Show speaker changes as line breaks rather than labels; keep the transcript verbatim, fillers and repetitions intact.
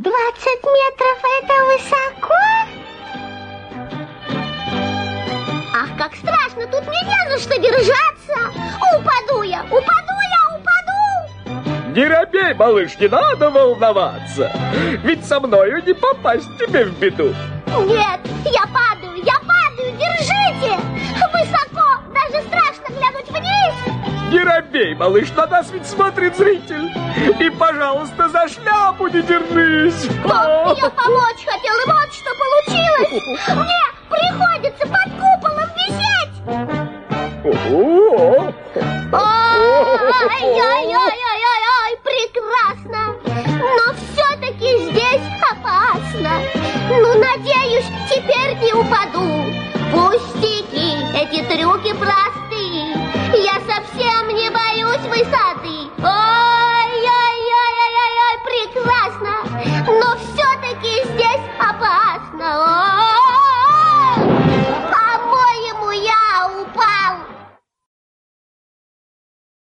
Двадцать метров — это высоко? Ах, как страшно, тут мне не за что держаться. Упаду я, упаду я, упаду.
Не робей, малыш, не надо волноваться. Ведь со мною не попасть тебе в беду.
Нет, я падаю, я падаю, держите. Высоко, даже страшно глянуть вниз.
Не робей, малыш, на нас ведь смотрит зритель. И, пожалуйста, за шляпу не держись.
Бог мне помочь хотел, и вот что получилось. Мне приходится под куполом висеть. Ай-яй-яй-яй-яй, прекрасно. Но все-таки здесь опасно. Ну, надеюсь, теперь не упаду. Пустяки, эти трюки правильные.